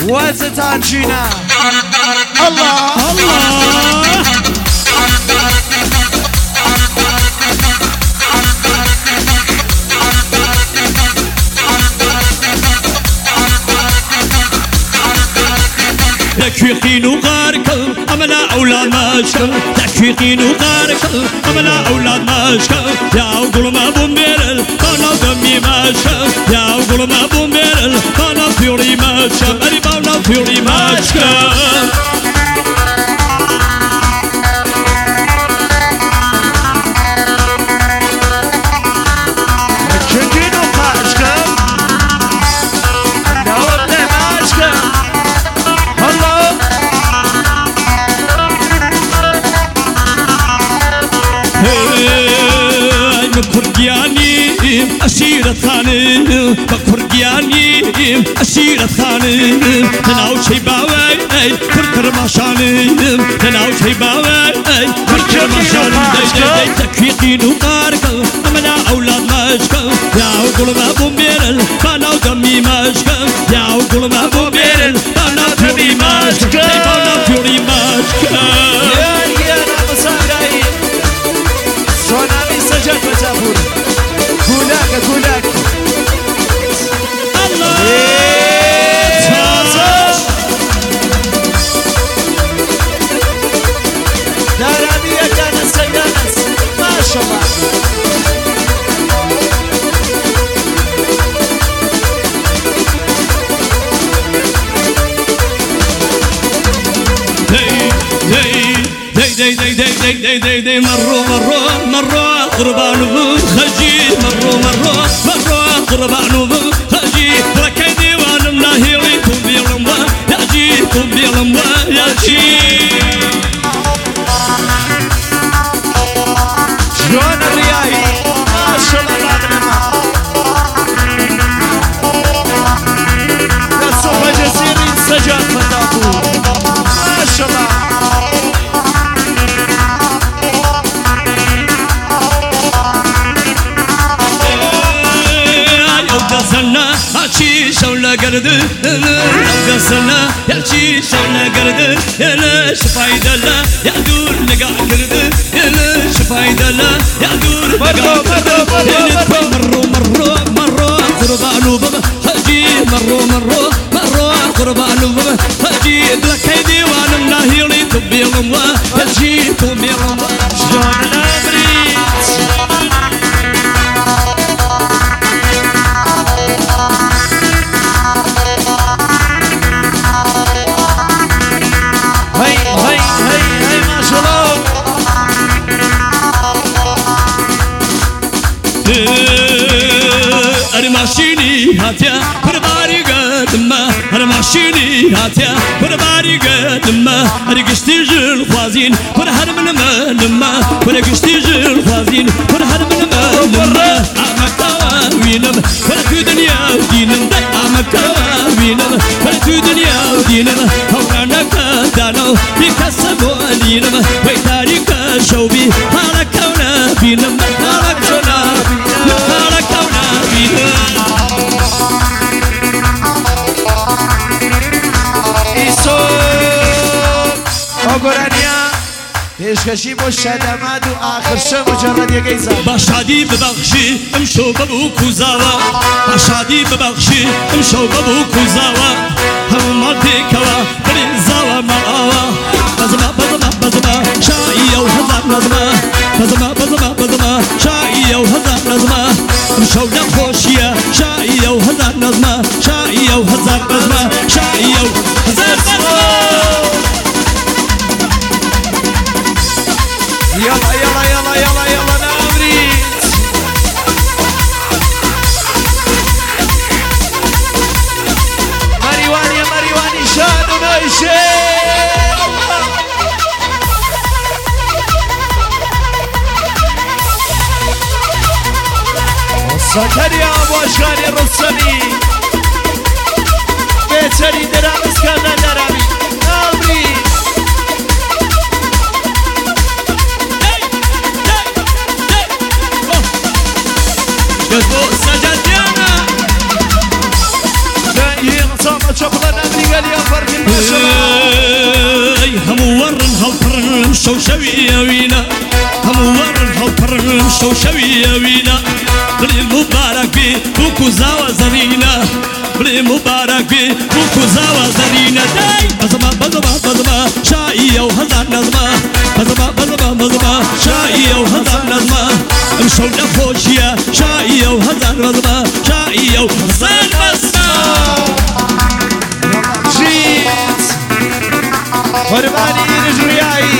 وزتان جينا الله الله تكفيقين وغاركم أملا أولاد ماشكم تكفيقين وغاركم أملا أولاد ماشكم يا أقول ما بومبيرل أنا دمي ماشكم يا أقول ما بومبيرل أنا فيوري ماشكم أنا فيوري ماشكم أسيرة ثاني بكرجياني أسيرة ثاني تناو شي باوي كركر ماشاني تناو شي باوي كركر ماشاني تكفيقين وقارك أمنا أولاد ماشكا يا أقول ما بومبيرل فانا ودمي ماشكا يا أقول ما بومبيرل فانا فيوري ماشكا فانا فيوري ماشكا يا مساعدي سونامي سجاد وتابور كولاك كولاك الله دارامية كانت سيدانس ما شاء الله دي مروا قربان خجي مروا قربان خجي ركدي وانا مناهيري كوبيلم ياجي كوبيلم ياجي جوان الرياي ما شاء الله الصفة جزيري سجاد فتاكو ما شاء الله شولا قرد قصنا يلشي شولا قرد يلا شفايد الله يا دور لقى قرد يلا شفايد الله يا دور مروا قربانو بابا حجي مروا قربانو بابا حجي لك هيدي وانا مناهيري تبي غموا حجي تبي غموا شلون نبريد أرماشيني هاتيا برباري قدما أرماشيني هاتيا برباري قدما أرقشتي جل خوازين برهر من لما أرقشتي جل خوازين برهر من لما عمكا وينم فرق دنيا ودينم عمكا وينم فرق دنيا ودينم هورانا كدانو بكسبو دينم ويتاريك شوبي هلكونا بينم هلكونا أقولانيا بيشكشي مشادمات وآخر شو مجرد يا جيزة باشادي ببخشي امشو بابوك وزاوا باشادي ببخشي امشو بابوك وزاوا هم مالتي كوا بريزاوا مراوا بزما شاية وهزار نظمة بزما شاية وهزار نظمة امشو نخوشية شاية وهزار نظمة شاية وهزار نظمة شاية وهزار نظمة يلا نامريت مريواني شانو نايشي سكريا ابو اشغالي الرسمي بيتري درامس كان درامي نامريت سجديانا شبلنا أمريكا اليوم بی بکوزاوا زرینه بلی مبارک بی بکوزاوا زرینه دی بزما بزما بزما شایی او هزار نظمه بزما بزما بزما شایی او هزار نظمه امشو نخوشیه شایی او هزار نظمه شایی او هزار نظمه جیت قربانی رجویایی